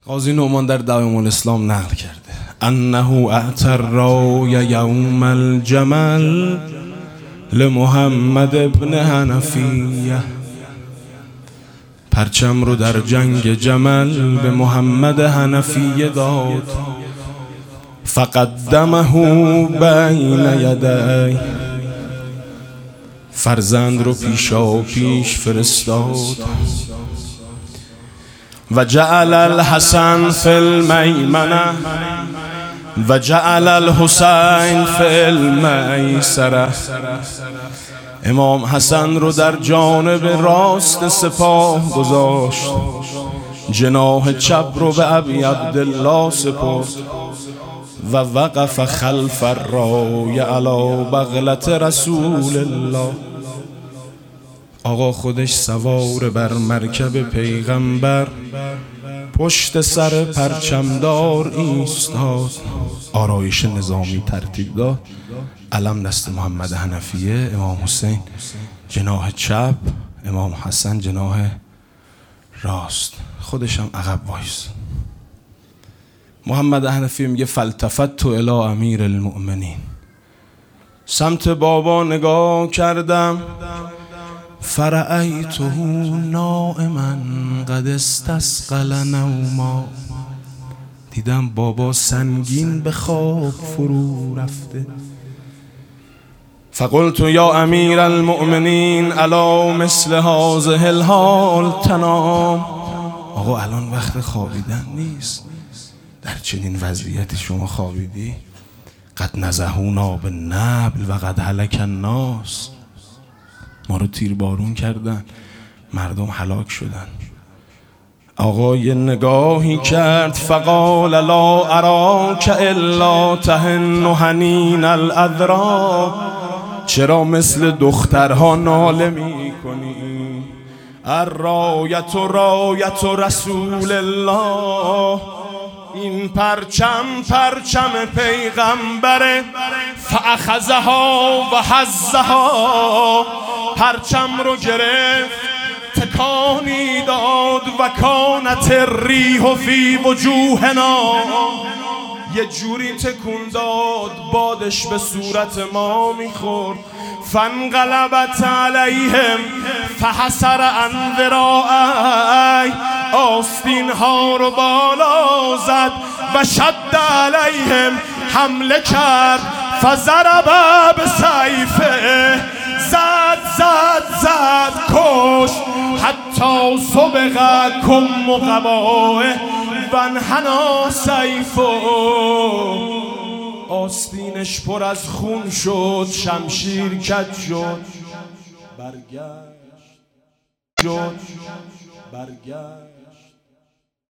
قاضی نعمان در دوام الاسلام نقل کرده انه اعتر یوم الجمل لمحمد ابن حنفیه، پرچم رو در جنگ جمل به محمد حنفیه داد. فقدمه بین یدی، فرزند رو پیشا پیش فرستاد. و جعل الحسن فی المیمنه و جعل الحسین فی المیسره، امام حسن رو در جانب راست سپاه گذاشت، جناح چپ رو به ابی عبدالله سپرد. و وقف خلف الرای علی بغلة رسول الله، آقا خودش سوار بر مرکب پیغمبر پشت سر پرچمدار ایستاد، آرایش نظامی ترتیب داد، علم دست محمد حنفیه، امام حسین جناح چپ، امام حسن جناح راست، خودش هم عقب وایس. محمد حنفیه میگه فالتفت الی امیر المؤمنین، سمت بابا نگاه کردم، فرأیته نائما قد استثقل نوما، دیدم بابا سنگین به خواب فرو رفته. فقلت یا امیر المؤمنین الا مثل هذه الحال تنام، آقا الان وقت خوابیدن نیست، در چنین وضعیتی شما خوابیدی؟ قد نزهونا بالنبل و قد هلک الناس، ما رو تیربارون کردن، مردم هلاک شدن. آقا یه نگاهی کرد، فقال لا اراک الا تهن حنین الاذرا، چرا مثل دخترها ناله می کنی؟ الرایت رایت رسول الله، این پرچم پیغمبره. فاخذها و حزها، پرچم رو گرفت تکانی داد. و کانت الریح فی وجوهنا، یه جوری تکون داد بادش به صورت ما میخورد. فانقلبت علیهم فحسر عن ذراعی، آستین ها رو بالا زد و شد علیهم، حمله کرد. فضرب بسیفه، زد کش، حتی سبق کم قبائه و انحنی سیفه، آستینش پر از خون شد، شمشیر کج شد، برگشت